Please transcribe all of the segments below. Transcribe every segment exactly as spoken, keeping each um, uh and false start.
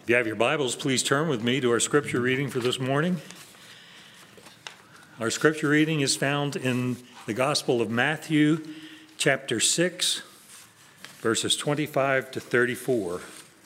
If you have your Bibles, please turn with me to our scripture reading for this morning. Our scripture reading is found in the Gospel of Matthew, chapter six, verses twenty-five to thirty-four.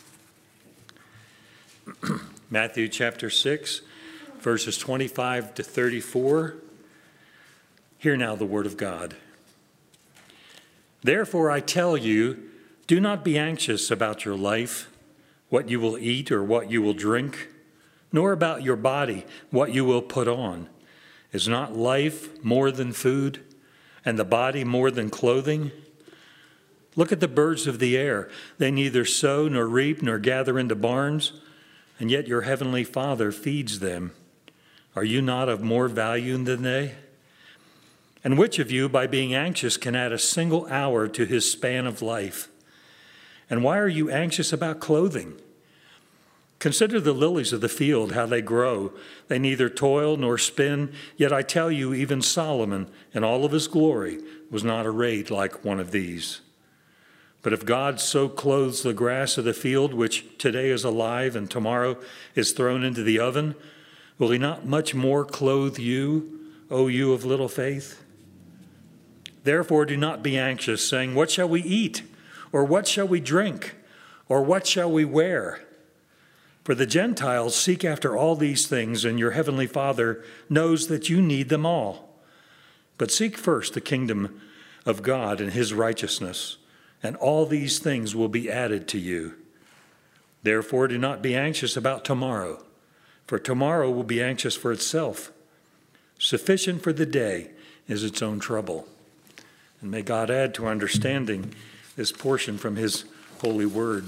Matthew chapter six, verses twenty-five to thirty-four. Hear now the word of God. Therefore I tell you, do not be anxious about your life, what you will eat or what you will drink, nor about your body, what you will put on. Is not life more than food, and the body more than clothing? Look at the birds of the air. They neither sow nor reap nor gather into barns, and yet your heavenly Father feeds them. Are you not of more value than they? And which of you, by being anxious, can add a single hour to his span of life? And why are you anxious about clothing? Consider the lilies of the field, how they grow. They neither toil nor spin, yet I tell you, even Solomon, in all of his glory, was not arrayed like one of these. But if God so clothes the grass of the field, which today is alive and tomorrow is thrown into the oven, will he not much more clothe you, O you of little faith? Therefore do not be anxious, saying, what shall we eat? Or what shall we drink? Or what shall we wear? For the Gentiles seek after all these things, and your heavenly Father knows that you need them all. But seek first the kingdom of God and his righteousness, and all these things will be added to you. Therefore do not be anxious about tomorrow, for tomorrow will be anxious for itself. Sufficient for the day is its own trouble. And may God add to understanding this portion from his holy word.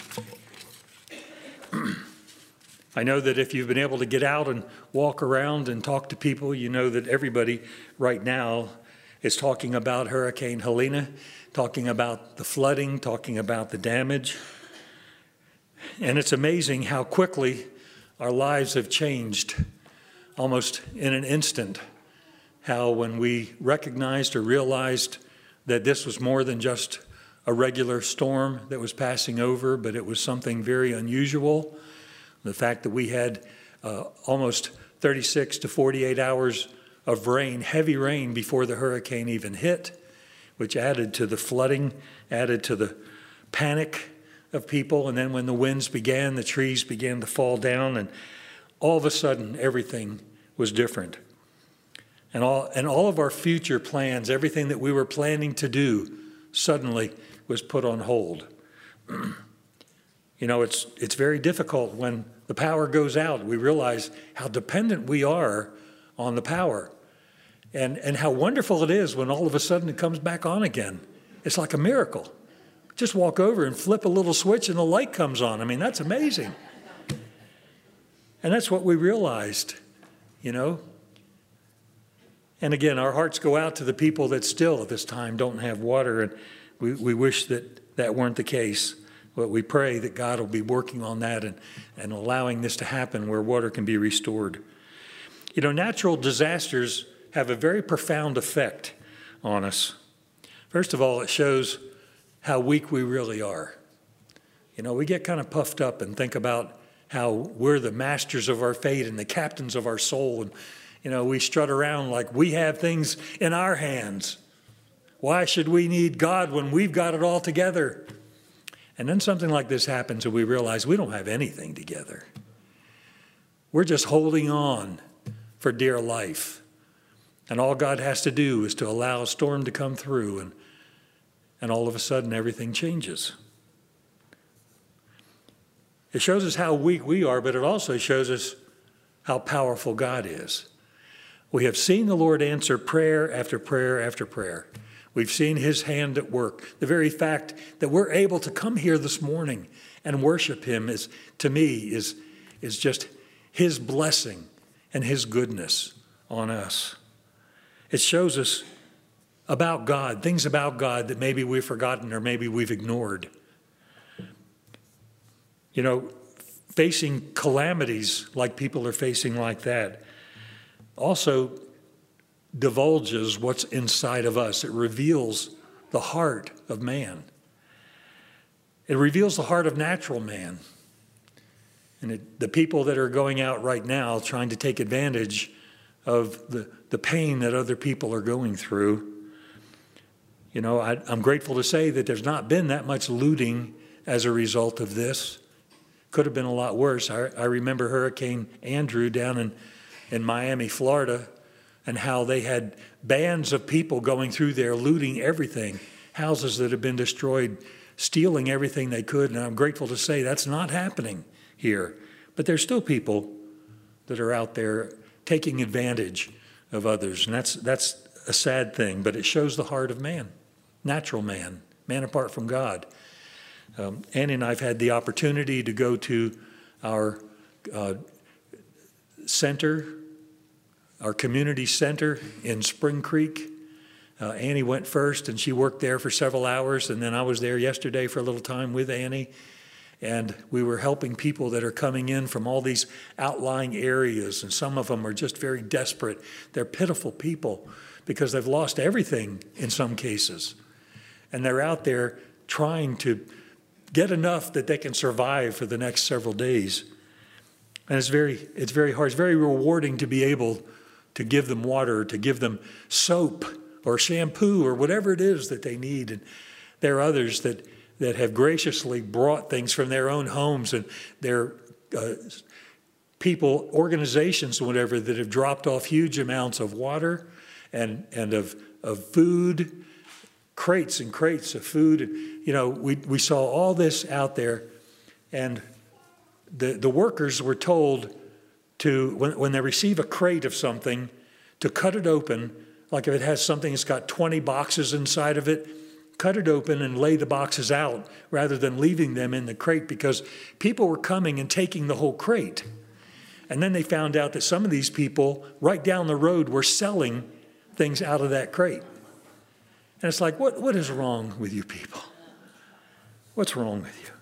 I know that if you've been able to get out and walk around and talk to people, you know that everybody right now is talking about Hurricane Helene, talking about the flooding, talking about the damage. And it's amazing how quickly our lives have changed almost in an instant. How when we recognized or realized that this was more than just a regular storm that was passing over, but it was something very unusual. The fact that we had uh, almost thirty-six to forty-eight hours of rain, heavy rain, before the hurricane even hit, which added to the flooding, added to the panic of people. And then when the winds began, the trees began to fall down, and all of a sudden, everything was different. And all, and all of our future plans, everything that we were planning to do, suddenly was put on hold. You know, it's it's very difficult when the power goes out. We realize how dependent we are on the power, and, and how wonderful it is when all of a sudden it comes back on again. It's like a miracle. Just walk over and flip a little switch and the light comes on. I mean, that's amazing. And that's what we realized, you know. And again, our hearts go out to the people that still at this time don't have water, and we, we wish that that weren't the case. But we pray that God will be working on that and, and allowing this to happen where water can be restored. You know, natural disasters have a very profound effect on us. First of all, it shows how weak we really are. You know, we get kind of puffed up and think about how we're the masters of our fate and the captains of our soul. And, you know, we strut around like we have things in our hands. Why should we need God when we've got it all together? And then something like this happens and we realize we don't have anything together. We're just holding on for dear life. And all God has to do is to allow a storm to come through, and, and all of a sudden everything changes. It shows us how weak we are, but it also shows us how powerful God is. We have seen the Lord answer prayer after prayer after prayer. We've seen his hand at work. The very fact that we're able to come here this morning and worship him is, to me, is, is just his blessing and his goodness on us. It shows us about God, things about God that maybe we've forgotten or maybe we've ignored. You know, facing calamities like people are facing like that also divulges what's inside of us. It reveals the heart of man. It reveals the heart of natural man. And it, the people that are going out right now trying to take advantage of the, the pain that other people are going through. You know, I, I'm grateful to say that there's not been that much looting as a result of this. Could have been a lot worse. I, I remember Hurricane Andrew down in, in Miami, Florida, and how they had bands of people going through there looting everything, houses that have been destroyed, stealing everything they could. And I'm grateful to say that's not happening here. But there's still people that are out there taking advantage of others. And that's that's a sad thing, but it shows the heart of man, natural man, man apart from God. Um, Annie and I have had the opportunity to go to our uh, center, our community center in Spring Creek. Uh, Annie went first, and she worked there for several hours, and then I was there yesterday for a little time with Annie. And we were helping people that are coming in from all these outlying areas, and some of them are just very desperate. They're pitiful people because they've lost everything in some cases. And they're out there trying to get enough that they can survive for the next several days. And it's very, it's very hard. It's very rewarding to be able to give them water, to give them soap or shampoo or whatever it is that they need. And there are others that that have graciously brought things from their own homes, and their uh, people, organizations, whatever, that have dropped off huge amounts of water and, and of, of food, crates and crates of food. And, you know, we, we saw all this out there, and the, the workers were told to, when, when they receive a crate of something, to cut it open, like if it has something that's got twenty boxes inside of it, cut it open and lay the boxes out rather than leaving them in the crate, because people were coming and taking the whole crate. And then they found out that some of these people right down the road were selling things out of that crate. And it's like, what, what is wrong with you people? What's wrong with you?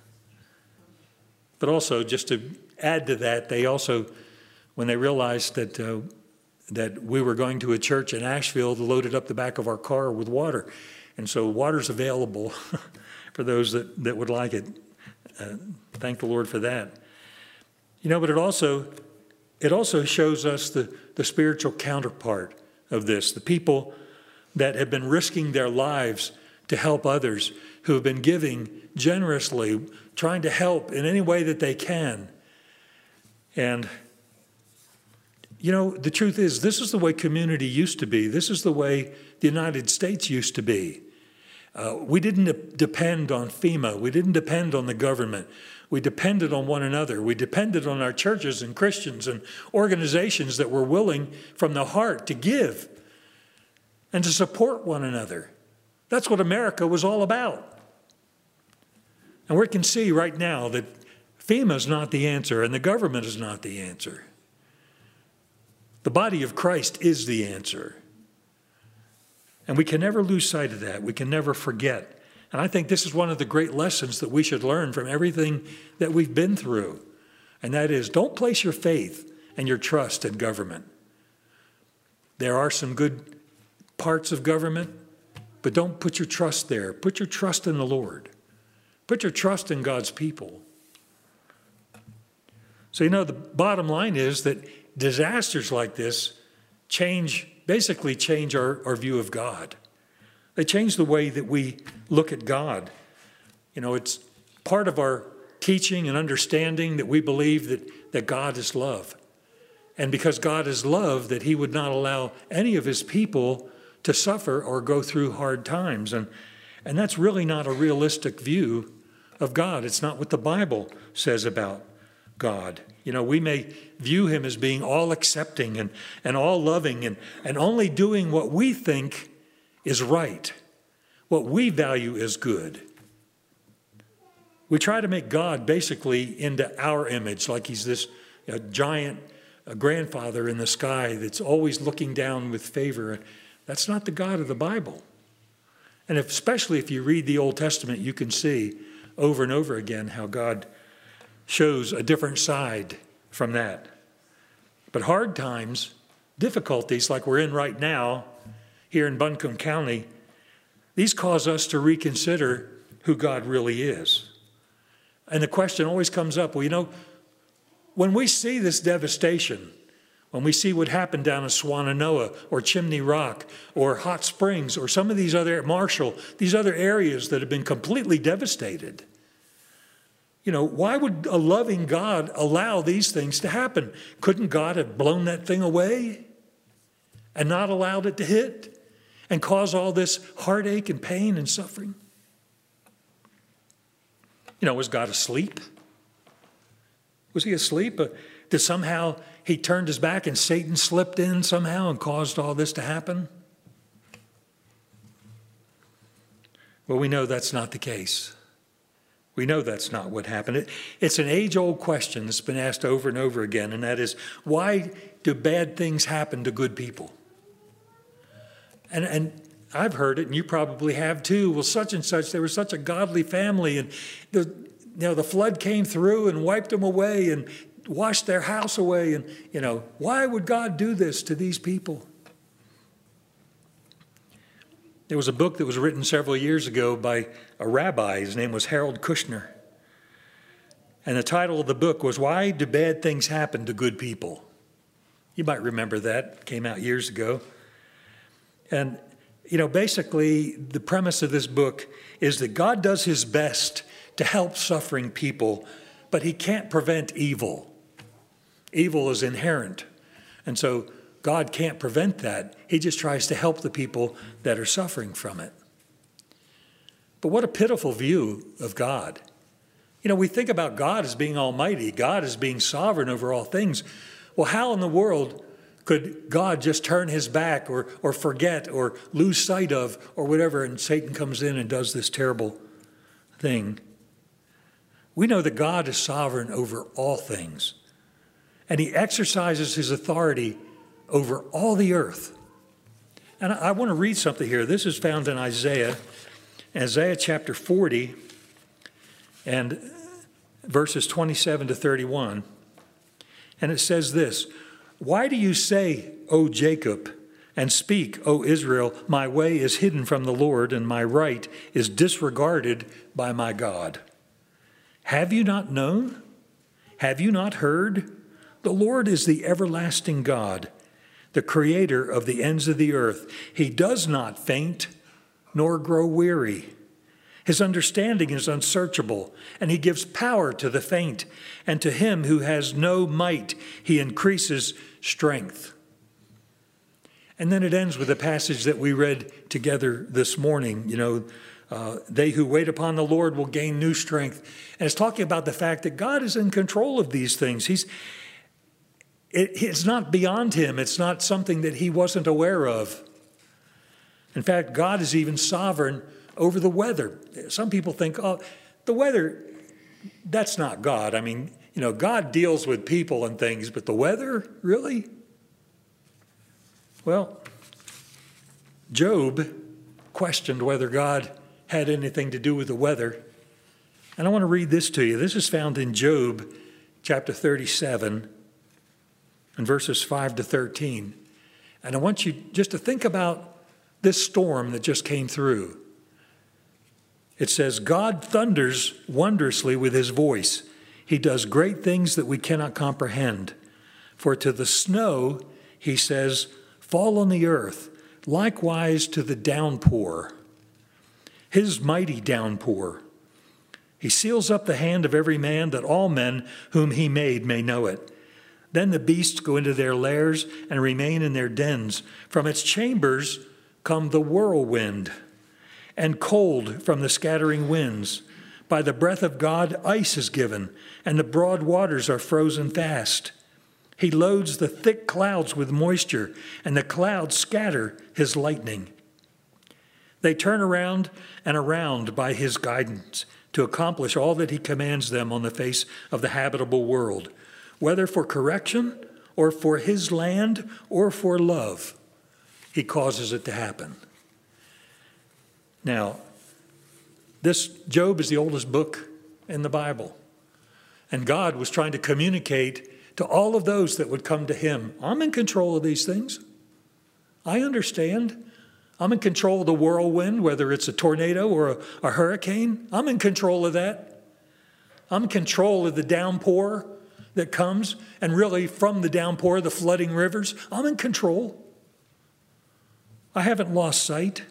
But also, just to add to that, they also, when they realized that uh, that we were going to a church in Asheville, loaded up the back of our car with water. And so water's available for those that, that would like it. Uh, thank the Lord for that. You know, but it also it also shows us the, the spiritual counterpart of this, the people that have been risking their lives to help others, who have been giving generously, trying to help in any way that they can. And, you know, the truth is, this is the way community used to be. This is the way the United States used to be. Uh, we didn't de- depend on FEMA. We didn't depend on the government. We depended on one another. We depended on our churches and Christians and organizations that were willing from the heart to give and to support one another. That's what America was all about. And we can see right now that FEMA is not the answer and the government is not the answer. The body of Christ is the answer. And we can never lose sight of that. We can never forget. And I think this is one of the great lessons that we should learn from everything that we've been through. And that is, don't place your faith and your trust in government. There are some good parts of government, but don't put your trust there. Put your trust in the Lord. Put your trust in God's people. So, you know, the bottom line is that disasters like this change, basically change our, our view of God. They change the way that we look at God. You know, it's part of our teaching and understanding that we believe that, that God is love. And because God is love, that he would not allow any of his people to suffer or go through hard times. And, and that's really not a realistic view of God. It's not what the Bible says about God. You know, we may view him as being all accepting and, and all loving and, and only doing what we think is right, what we value as good. We try to make God basically into our image, like he's this you know, giant uh, grandfather in the sky that's always looking down with favor. That's not the God of the Bible. And if, especially if you read the Old Testament, you can see over and over again how God shows a different side from that. But hard times, difficulties like we're in right now here in Buncombe County, these cause us to reconsider who God really is. And the question always comes up, well, you know, when we see this devastation, when we see what happened down in Swannanoa or Chimney Rock or Hot Springs or some of these other, Marshall, these other areas that have been completely devastated, you know, why would a loving God allow these things to happen? Couldn't God have blown that thing away and not allowed it to hit and cause all this heartache and pain and suffering? You know, was God asleep? Was he asleep? Uh, did somehow he turned his back and Satan slipped in somehow and caused all this to happen? Well, we know that's not the case. We know that's not what happened. It, it's an age-old question that's been asked over and over again, and that is, why do bad things happen to good people? And, and I've heard it, and you probably have too. Well, such and such, they were such a godly family, and the, you know, the flood came through and wiped them away and washed their house away. And, you know, why would God do this to these people? There was a book that was written several years ago by a rabbi. His name was Harold Kushner. And the title of the book was, Why Do Bad Things Happen to Good People? You might remember that. It came out years ago. And, you know, basically the premise of this book is that God does his best to help suffering people, but he can't prevent evil. Evil is inherent. And so God can't prevent that. He just tries to help the people that are suffering from it. But what a pitiful view of God. You know, we think about God as being almighty, God as being sovereign over all things. Well, how in the world could God just turn his back or, or forget or lose sight of or whatever, and Satan comes in and does this terrible thing? We know that God is sovereign over all things, and he exercises his authority over all the earth. And I, I want to read something here. This is found in Isaiah, Isaiah chapter forty, and verses twenty-seven to thirty-one. And it says this, Why do you say, O Jacob, and speak, O Israel, my way is hidden from the Lord, and my right is disregarded by my God? Have you not known? Have you not heard? The Lord is the everlasting God, the creator of the ends of the earth. He does not faint nor grow weary. His understanding is unsearchable, and he gives power to the faint, and to him who has no might, he increases strength. And then it ends with a passage that we read together this morning. You know, uh, they who wait upon the Lord will gain new strength. And it's talking about the fact that God is in control of these things. He's It, it's not beyond him. It's not something that he wasn't aware of. In fact, God is even sovereign over the weather. Some people think, oh, the weather, that's not God. I mean, you know, God deals with people and things, but the weather, really? Well, Job questioned whether God had anything to do with the weather. And I want to read this to you. This is found in Job chapter thirty-seven. And verses five to thirteen. And I want you just to think about this storm that just came through. It says, God thunders wondrously with his voice. He does great things that we cannot comprehend. For to the snow, he says, fall on the earth, likewise to the downpour, his mighty downpour. He seals up the hand of every man, that all men whom he made may know it. Then the beasts go into their lairs and remain in their dens. From its chambers come the whirlwind, and cold from the scattering winds. By the breath of God, ice is given, and the broad waters are frozen fast. He loads the thick clouds with moisture, and the clouds scatter his lightning. They turn around and around by his guidance to accomplish all that he commands them on the face of the habitable world, whether for correction or for his land or for love, he causes it to happen. Now, this Job is the oldest book in the Bible. And God was trying to communicate to all of those that would come to him, I'm in control of these things. I understand. I'm in control of the whirlwind, whether it's a tornado or a, a hurricane. I'm in control of that. I'm in control of the downpour. that comes, and really from the downpour, the flooding rivers, I'm in control. I haven't lost sight.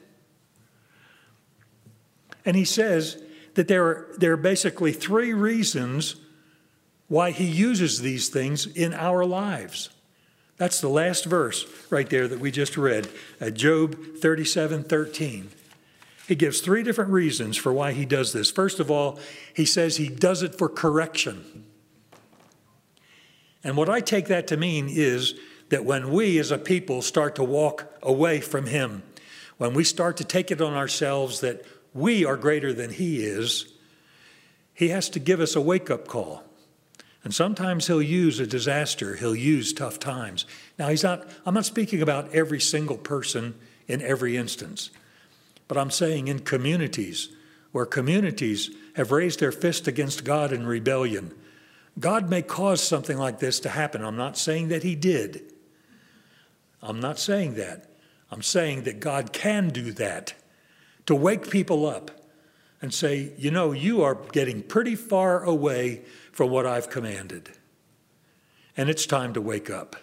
And he says that there are, there are basically three reasons why he uses these things in our lives. That's the last verse right there that we just read, at Job thirty-seven thirteen. He gives three different reasons for why he does this. First of all, he says he does it for correction. And what I take that to mean is that when we as a people start to walk away from him, when we start to take it on ourselves that we are greater than he is, he has to give us a wake-up call. And sometimes he'll use a disaster. He'll use tough times. Now, he's not, I'm not speaking about every single person in every instance, but I'm saying in communities where communities have raised their fist against God in rebellion, God may cause something like this to happen. I'm not saying that he did. I'm not saying that. I'm saying that God can do that to wake people up and say, you know, you are getting pretty far away from what I've commanded. And it's time to wake up.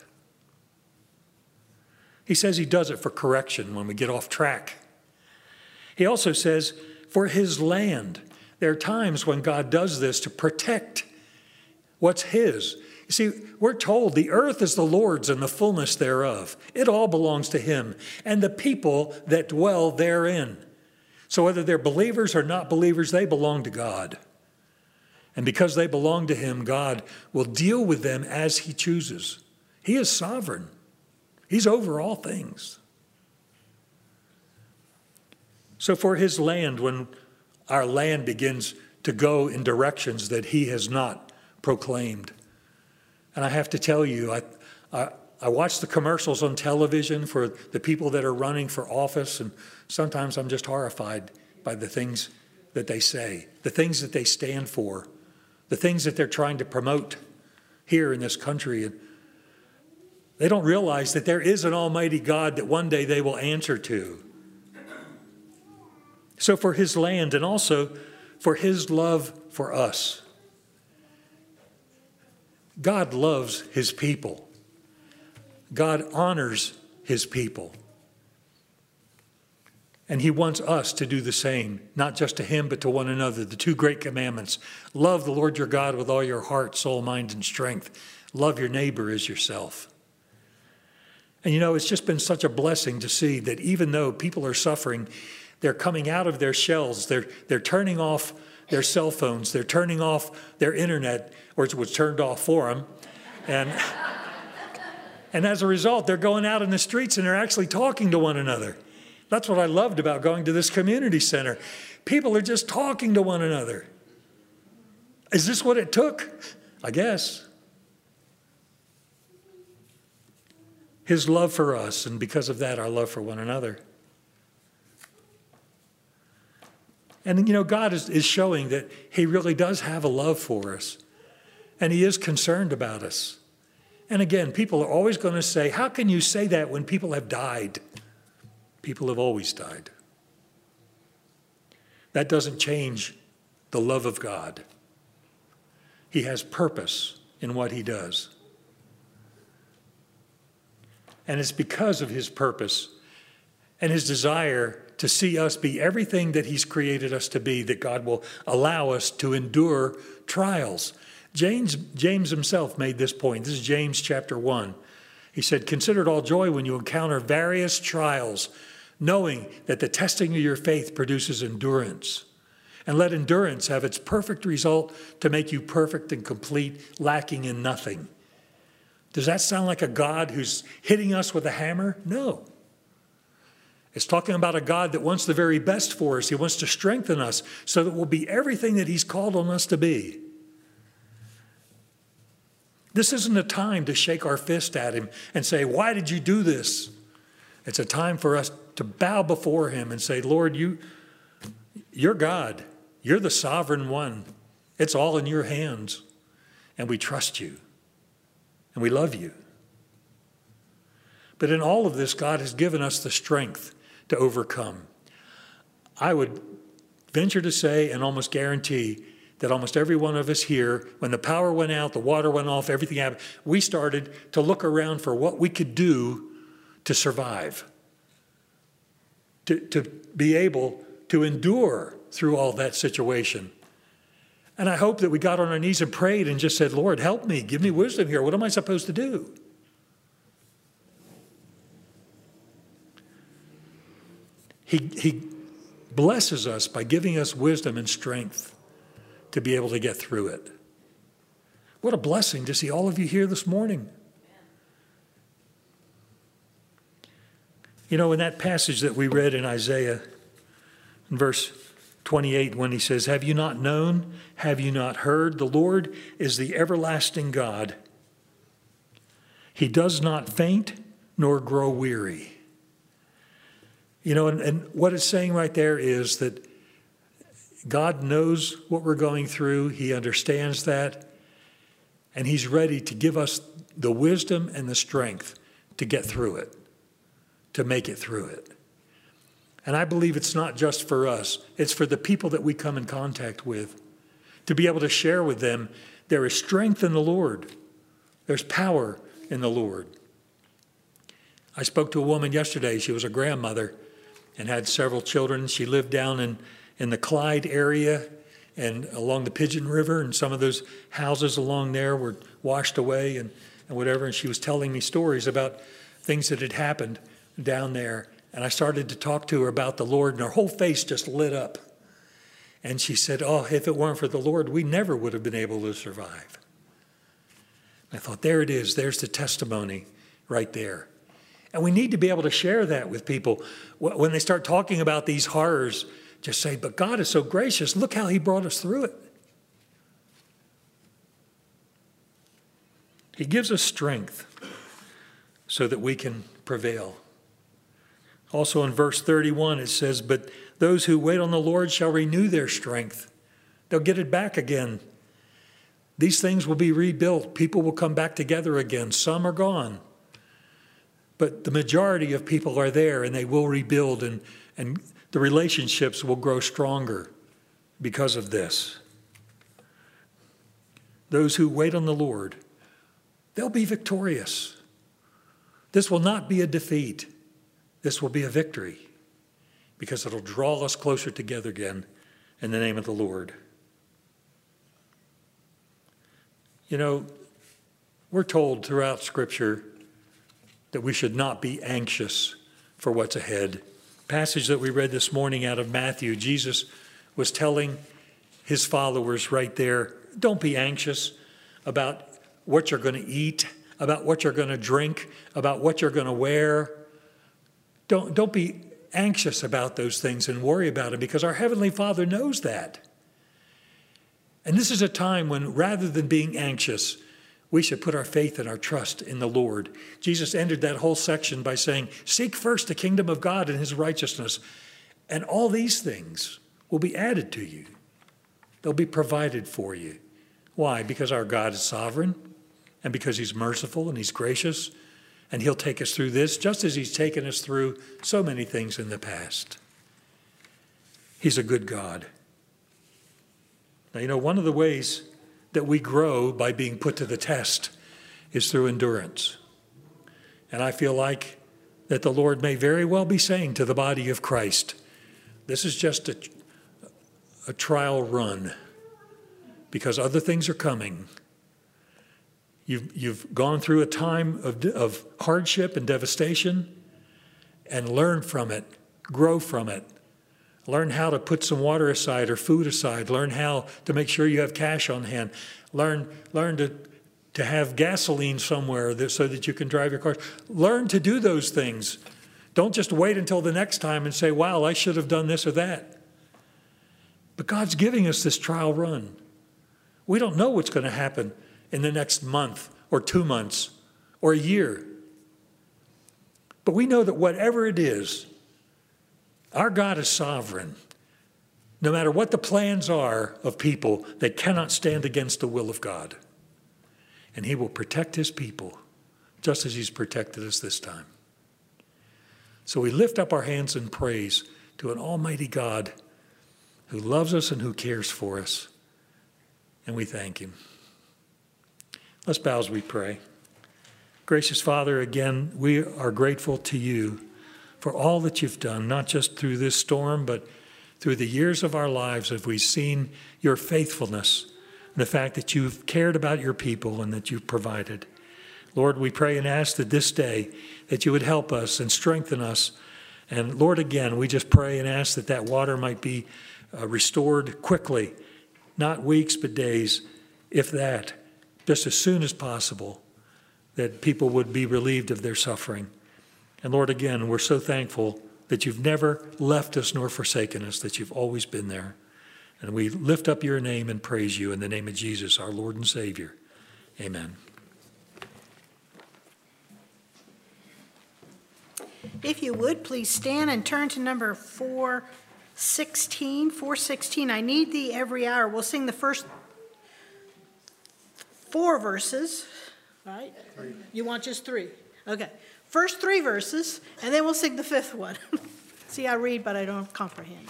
He says he does it for correction when we get off track. He also says for his land. There are times when God does this to protect what's his. You see, we're told the earth is the Lord's and the fullness thereof. It all belongs to him and the people that dwell therein. So whether they're believers or not believers, they belong to God. And because they belong to him, God will deal with them as he chooses. He is sovereign. He's over all things. So for his land, when our land begins to go in directions that he has not proclaimed, and I have to tell you, I, I, I watch the commercials on television for the people that are running for office, and sometimes I'm just horrified by the things that they say, the things that they stand for, the things that they're trying to promote here in this country. And they don't realize that there is an almighty God that one day they will answer to. So for his land and also for his love for us. God loves his people. God honors his people. And he wants us to do the same, not just to him, but to one another. The two great commandments. Love the Lord your God with all your heart, soul, mind, and strength. Love your neighbor as yourself. And you know, it's just been such a blessing to see that even though people are suffering, they're coming out of their shells. They're, they're turning off their cell phones. They're turning off their internet, or it was turned off for them. And, and as a result, they're going out in the streets and they're actually talking to one another. That's what I loved about going to this community center. People are just talking to one another. Is this what it took? I guess. His love for us, and because of that, our love for one another. And, you know, God is, is showing that he really does have a love for us. And he is concerned about us. And again, people are always going to say, how can you say that when people have died? People have always died. That doesn't change the love of God. He has purpose in what he does. And it's because of his purpose and his desire to see us be everything that he's created us to be, that God will allow us to endure trials. James, James himself made this point. This is James chapter one. He said, consider it all joy when you encounter various trials, knowing that the testing of your faith produces endurance. And let endurance have its perfect result to make you perfect and complete, lacking in nothing. Does that sound like a God who's hitting us with a hammer? No. It's talking about a God that wants the very best for us. He wants to strengthen us so that we'll be everything that he's called on us to be. This isn't a time to shake our fist at him and say, why did you do this? It's a time for us to bow before him and say, Lord, you, you're God. You're the sovereign one. It's all in your hands. And we trust you. And we love you. But in all of this, God has given us the strength to overcome. I would venture to say and almost guarantee that almost every one of us here, when the power went out, the water went off, everything happened, we started to look around for what we could do to survive, to, to be able to endure through all that situation. And I hope that we got on our knees and prayed and just said, Lord, help me, give me wisdom here. What am I supposed to do? He, he blesses us by giving us wisdom and strength to be able to get through it. What a blessing to see all of you here this morning. You know, in that passage that we read in Isaiah, in verse twenty-eight, when he says, have you not known? Have you not heard? The Lord is the everlasting God. He does not faint nor grow weary. You know, and, and what it's saying right there is that God knows what we're going through. He understands that. And he's ready to give us the wisdom and the strength to get through it, to make it through it. And I believe it's not just for us. It's for the people that we come in contact with, to be able to share with them there is strength in the Lord. There's power in the Lord. I spoke to a woman yesterday. She was a grandmother and had several children. She lived down in, in the Clyde area and along the Pigeon River, and some of those houses along there were washed away and, and whatever. And she was telling me stories about things that had happened down there. And I started to talk to her about the Lord, and her whole face just lit up. And she said, oh, if it weren't for the Lord, we never would have been able to survive. I thought, there it is. There's the testimony right there. And we need to be able to share that with people. When they start talking about these horrors, just say, but God is so gracious. Look how he brought us through it. He gives us strength so that we can prevail. Also in verse thirty-one, it says, but those who wait on the Lord shall renew their strength. They'll get it back again. These things will be rebuilt. People will come back together again. Some are gone. But the majority of people are there, and they will rebuild, and, and the relationships will grow stronger because of this. Those who wait on the Lord, they'll be victorious. This will not be a defeat. This will be a victory, because it'll draw us closer together again in the name of the Lord. You know, we're told throughout Scripture that we should not be anxious for what's ahead. Passage that we read this morning out of Matthew, Jesus was telling his followers right there, don't be anxious about what you're going to eat, about what you're going to drink, about what you're going to wear. Don't, don't be anxious about those things and worry about it, because our Heavenly Father knows that. And this is a time when, rather than being anxious, we should put our faith and our trust in the Lord. Jesus ended that whole section by saying, seek first the kingdom of God and his righteousness, and all these things will be added to you. They'll be provided for you. Why? Because our God is sovereign, and because he's merciful and he's gracious, and he'll take us through this just as he's taken us through so many things in the past. He's a good God. Now, you know, one of the ways that we grow by being put to the test is through endurance. And I feel like that the Lord may very well be saying to the body of Christ, this is just a, a trial run, because other things are coming. You've, you've gone through a time of, of hardship and devastation, and learn from it, grow from it. Learn how to put some water aside or food aside. Learn how to make sure you have cash on hand. Learn, learn to, to have gasoline somewhere that, so that you can drive your car. Learn to do those things. Don't just wait until the next time and say, wow, I should have done this or that. But God's giving us this trial run. We don't know what's going to happen in the next month or two months or a year. But we know that whatever it is, our God is sovereign. No matter what the plans are of people, they cannot stand against the will of God. And he will protect his people just as he's protected us this time. So we lift up our hands in praise to an almighty God who loves us and who cares for us. and we thank him. Let's bow as we pray. Gracious Father, again, we are grateful to you for all that you've done, not just through this storm, but through the years of our lives as we've seen your faithfulness and the fact that you've cared about your people and that you've provided. Lord, we pray and ask that this day that you would help us and strengthen us. And Lord, again, we just pray and ask that that water might be uh, restored quickly, not weeks, but days, if that, just as soon as possible, that people would be relieved of their suffering. And Lord, again, we're so thankful that you've never left us nor forsaken us, that you've always been there. And we lift up your name and praise you in the name of Jesus, our Lord and Savior. Amen. If you would, please stand and turn to number four sixteen. four sixteen, I Need Thee Every Hour. We'll sing the first four verses, right? Three. You want just three? Okay. First three verses, and then we'll sing the fifth one. See, I read, but I don't comprehend.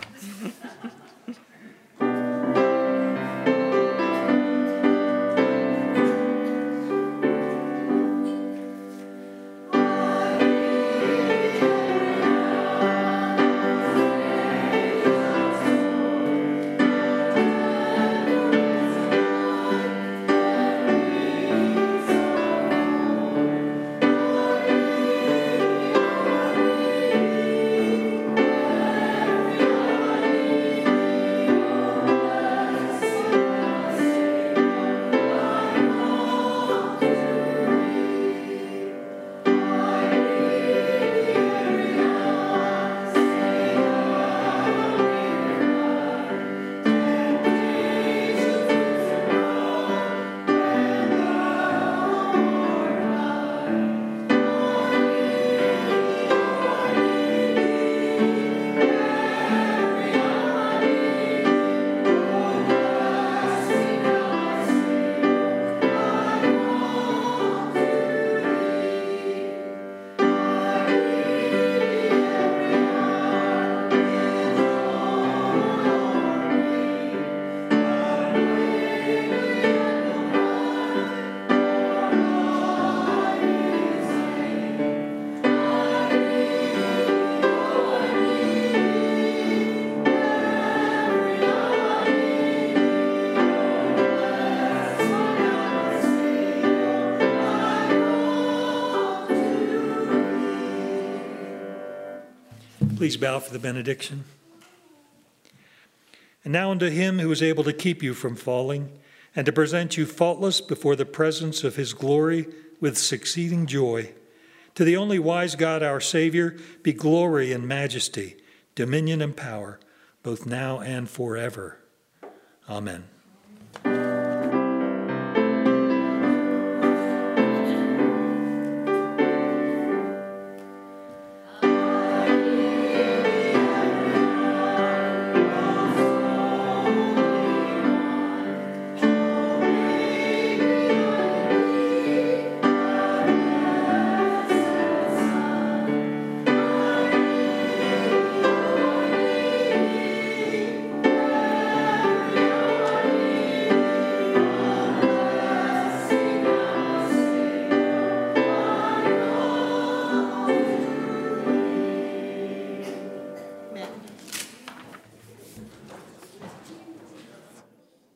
Please bow for the benediction. And now unto him who is able to keep you from falling and to present you faultless before the presence of his glory with succeeding joy, to the only wise God, our Savior, be glory and majesty, dominion and power, both now and forever. Amen.